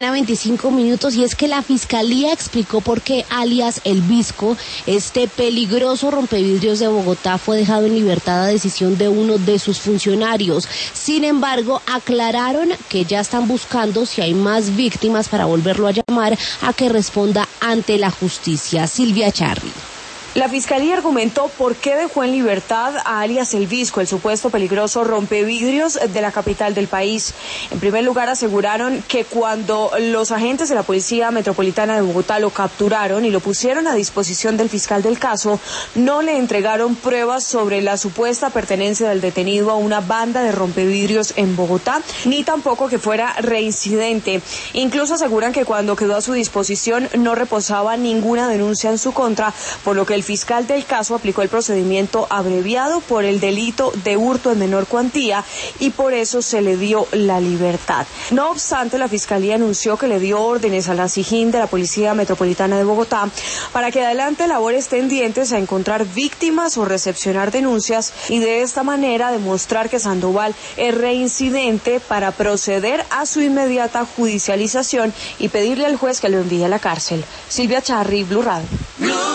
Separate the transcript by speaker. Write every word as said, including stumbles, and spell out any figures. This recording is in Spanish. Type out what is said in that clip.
Speaker 1: veinticinco minutos, y es que la Fiscalía explicó por qué alias El Visco, este peligroso rompevidrios de Bogotá, fue dejado en libertad a decisión de uno de sus funcionarios. Sin embargo, aclararon que ya están buscando si hay más víctimas para volverlo a llamar a que responda ante la justicia. Silvia Charri.
Speaker 2: La Fiscalía argumentó por qué dejó en libertad a alias El Visco, el supuesto peligroso rompevidrios de la capital del país. En primer lugar, aseguraron que cuando los agentes de la Policía Metropolitana de Bogotá lo capturaron y lo pusieron a disposición del fiscal del caso, no le entregaron pruebas sobre la supuesta pertenencia del detenido a una banda de rompevidrios en Bogotá, ni tampoco que fuera reincidente. Incluso aseguran que cuando quedó a su disposición no reposaba ninguna denuncia en su contra, por lo que el El fiscal del caso aplicó el procedimiento abreviado por el delito de hurto en menor cuantía y por eso se le dio la libertad. No obstante, la Fiscalía anunció que le dio órdenes a la SIJIN de la Policía Metropolitana de Bogotá para que adelante labores tendientes a encontrar víctimas o recepcionar denuncias y de esta manera demostrar que Sandoval es reincidente para proceder a su inmediata judicialización y pedirle al juez que lo envíe a la cárcel. Silvia Charri, Blue Radio.